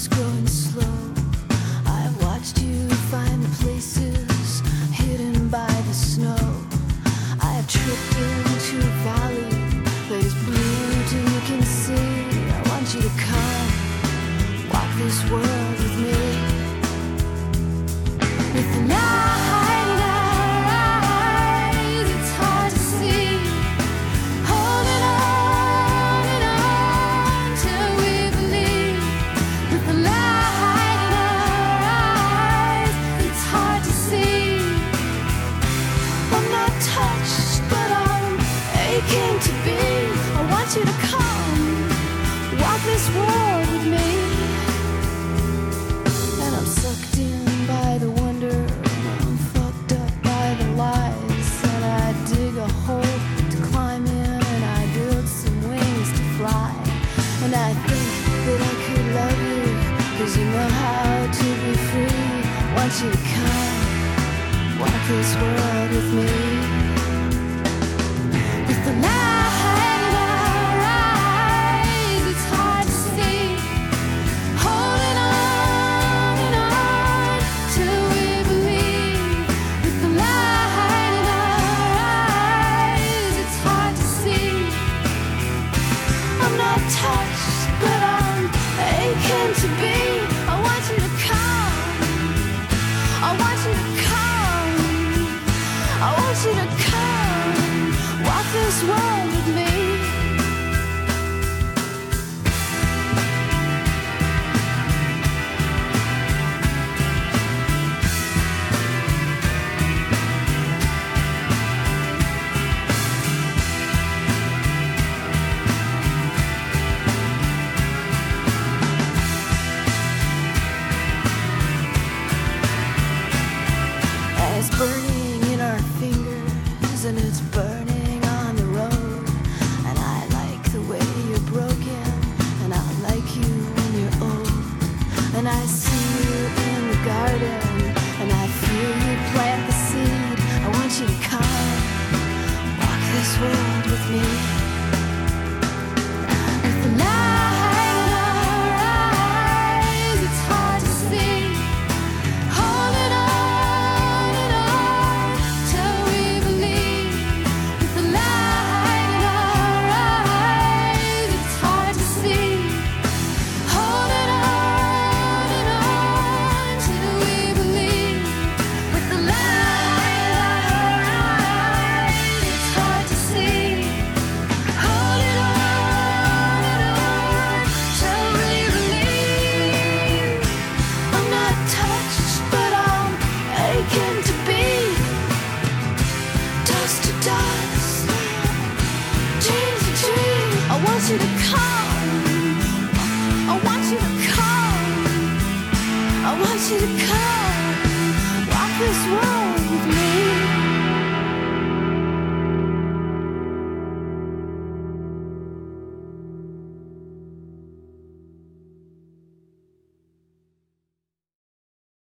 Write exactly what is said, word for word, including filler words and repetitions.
is growing slow. I've watched you find the places hidden by the snow. I have tripped into a valley that is blue till you can see. I want you to come walk this world with me. With the night in our eyes, it's hard to see. Holding on and on till we believe. With the light in our eyes, it's hard to see. I'm not touched, but I'm aching to be. I want you to come walk this world with me. And I'm sucked in by the wonder, and I'm fucked up by the lies. And I dig a hole to climb in, and I build some wings to fly. And I think that I could love you, cause you know how to be free. I want you to come walk this world with me. With the light in our eyes, it's hard to see. Holding on and on till we believe. With the light in our eyes, it's hard to see. I'm not touched, but I'm aching to be. I want you to come. I want you to come. I want you to come walk this world with me. It's burning in our fingers, and it's burning on the road. And I like the way you're broken, and I like you when you're old. And I see you in the garden, and I feel you plant the seed. I want you to come walk this world with me. With the light in our eyes, it's hard to see. Holding on and on till we believe. With the light in our eyes, it's hard to see. Holding on and on till we believe. With the light in our eyes, it's hard to see. Holding on and on till we believe. I'm not touched, but I'm aching to be. Dust to dust, dream to dream. I want you to come.